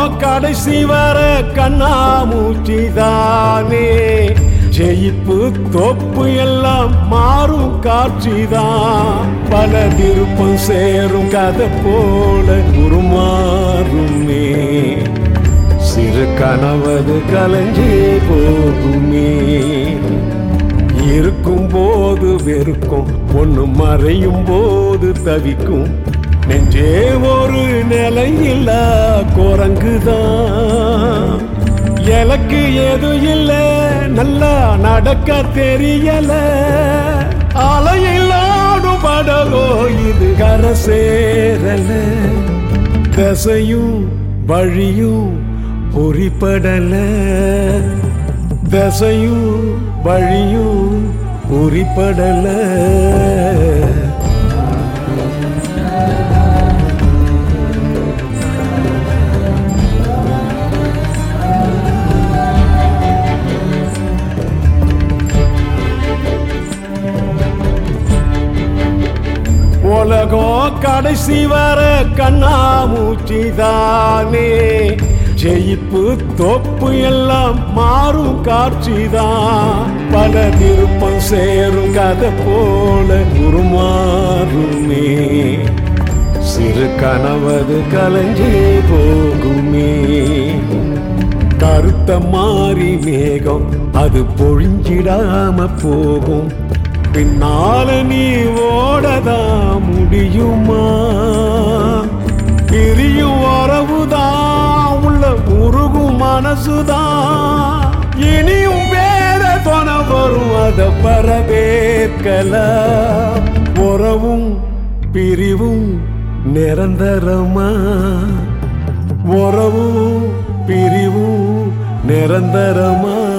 கடைசி வர கண்ணாமூச்சிதானே. ஜெயிப்பு தோப்பு எல்லாம் மாறும் காட்சிதான். பல திருப்பம் சேரும் கதை போல உருமாறுமே. சிறு கனவது கலைஞ்சே போகுமே. இருக்கும் போது வெறுக்கும், ஒண்ணு மறையும் போது தவிக்கும். நெஞ்சே ஒரு நிலையில்ல குரங்குதான். எனக்கு எதுவும் இல்ல, நல்லா நடக்க தெரியல. அலையில்லாடும் படகோ இது கரை சேரல. தசையும் வழியும் புரிப்படல. தசையும் வழியும் புரிப்படல. உலகம் கடைசி வர கண்ணாமூச்சிதானே. ஜெயிப்பு தோப்பு எல்லாம் மாறும் காட்சிதான். பல திருப்பம் சேரும் கதை போல உருமாறுமே. சிறு கனவது கலைஞ்சே போகுமே. கருத்த மாறி மேகம் அது பொழிஞ்சிடாம போகும். பின்னால நீ ஓடதான் முடியுமா? பிரியும் உறவுதான், உள்ள உருகும் மனசுதான். இனியும் வேற தொன வரும், அத பரவேற்கலாம். உறவும் பிரிவும் நிரந்தரமா? உறவும் பிரிவும் நிரந்தரமா?